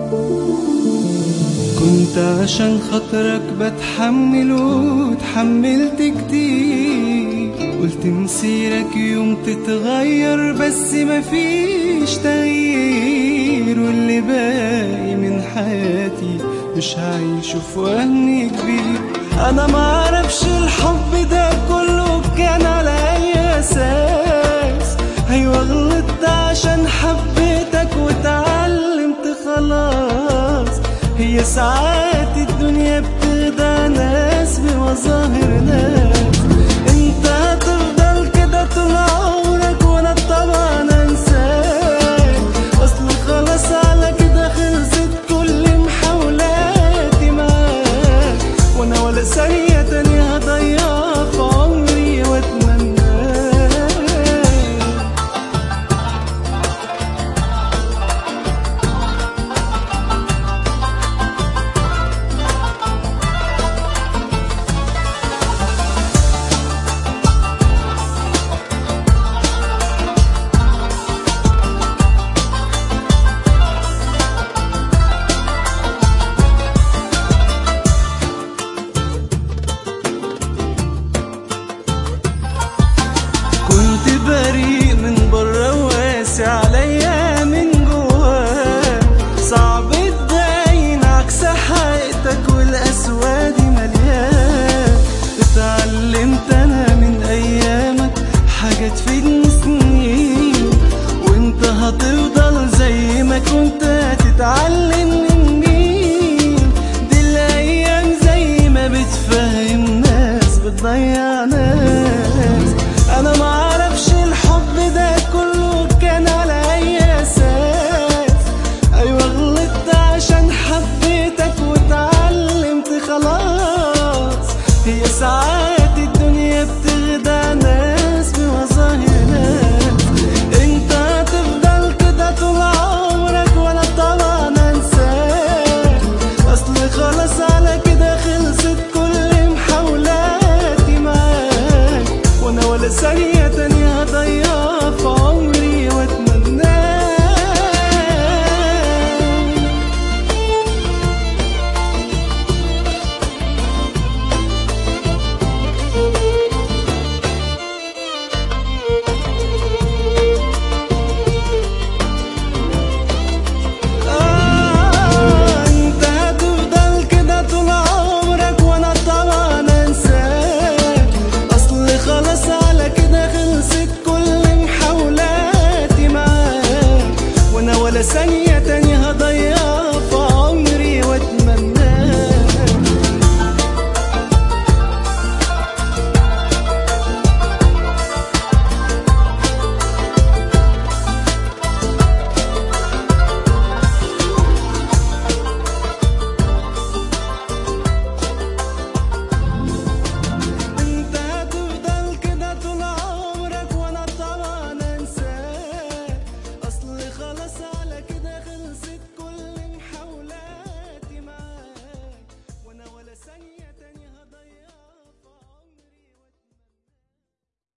كنت عشان خاطرك بتحمل وتحملت كتير، قلت مسيرك يوم تتغير بس مفيش تغيير، واللي باقي من حياتي مش هعيشه في وهن كبير. انا معرفش الحب ده كله كان على اي اساس، ايوه غلطت عشان حبيتك واتعلمت خلاص. هي ساعات الدنيا بتخدع ناس بمظاهر ناس، انت هتفضل كده طول عمرك وانا طبعا انساك، اصل خلاص على كده خلصت كل محاولاتي معاك، وانا ولا ثانية تانية هضيعها في عمري واتمناك. كنت بريء من بره واسع عليا من جواه، صعب تبين عكس حقيقتك والاسواد مليان. اتعلمت انا من ايامك حاجات تفيدني سنين، وانت هتفضل زي ما كنت هتتعلم